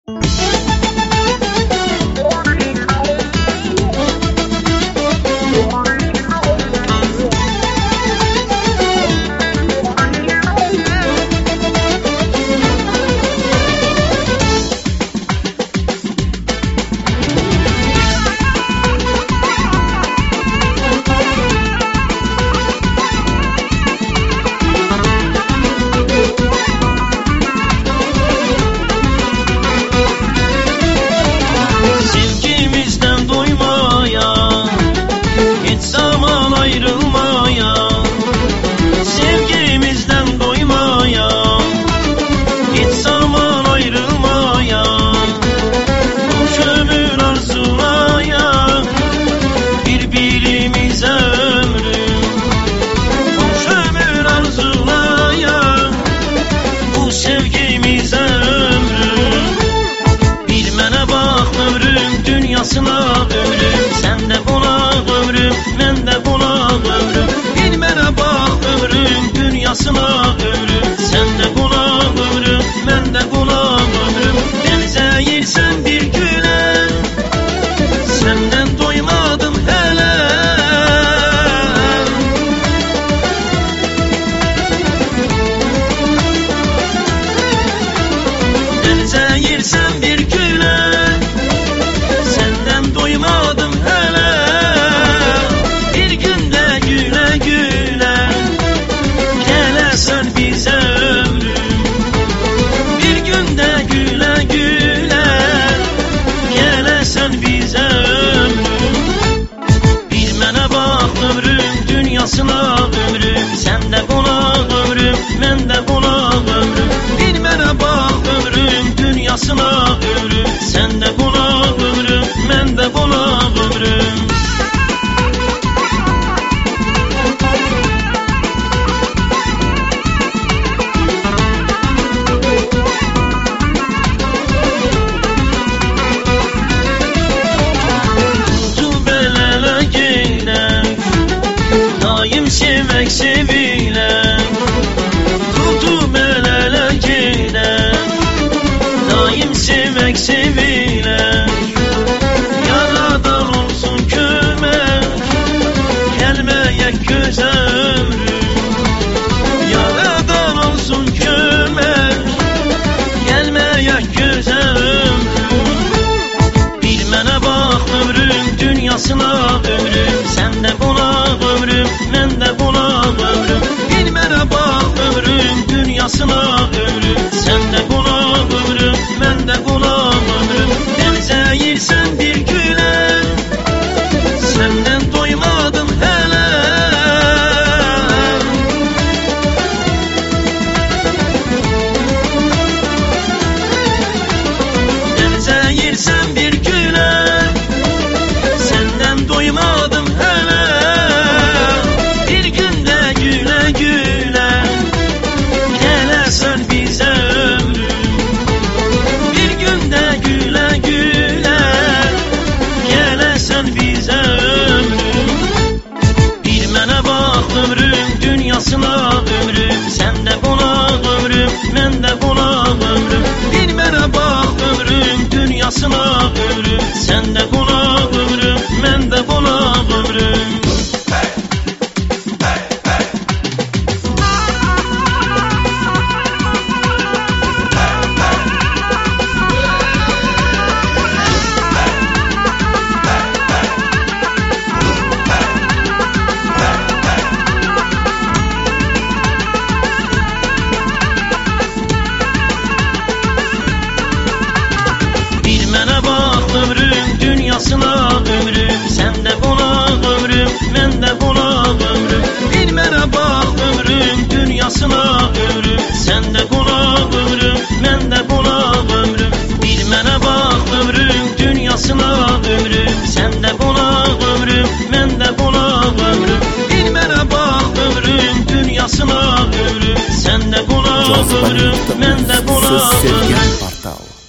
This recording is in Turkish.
Ömrüm, sen de buna ömrüm, ben de buna ömrüm. Bilmene bak ömrüm dünyasına ömrüm, sen de buna ömrüm, ben de buna ömrüm. Denize girsen bir güle, senden doymadım hele. Denize girsen bir güle, doymadım hele. Bir günde güle güle gelesen bize ömrüm. Bir günde güle güle gelesen bize ömrüm. Bilmene bak ömrüm dünyasına ömrüm, sen de buna ömrüm, ben de buna ömrüm. Bilmene bak ömrüm dünyasına ömrüm, sen de buna ömrüm, ben de buna ömrüm. Tutu belele geylek, daim sevmek sevilek. Tutu belele geylek, daim sevmek sevilek. Göze ömrüm, yaradan olsun kömek, gelmeyek göze ömrüm. Bilmene bak ömrüm dünyasına ömrüm, sen de buna ömrüm, ben de buna ömrüm. Bilmene bak ömrüm dünyasına ömrüm, sen de buna ömrüm, ben de buna ömrüm. Denize girsen bir güle, senden doymadım hele. Girsen bir güle, senden doymadım hele. Bir günde güle güle gelesen bize ömrüm. Bir günde güle güle gelesen bize ömrüm. Bilmene bak ömrüm dünyasına ömrüm, sen de buna ömrüm, ben de buna ömrüm. Bilmene bak ömrüm dünyasına ömrüm, sen de buna ömrüm, ben de buna ömrüm. Bilmene bak ömrüm dünyasına ömrüm, sen de buna ömrüm, ben de buna ömrüm. Bilmene bak ömrüm dünyasına ömrüm, sen de buna ömrüm, ben de buna ömrüm. Bilmene bak ömrüm dünyasına ömrüm, sen de buna ömrüm, ben de buna ömrüm. Bilmene bak ömrüm dünyasına ömrüm, sen de buna ömrüm, ben de buna ömrüm.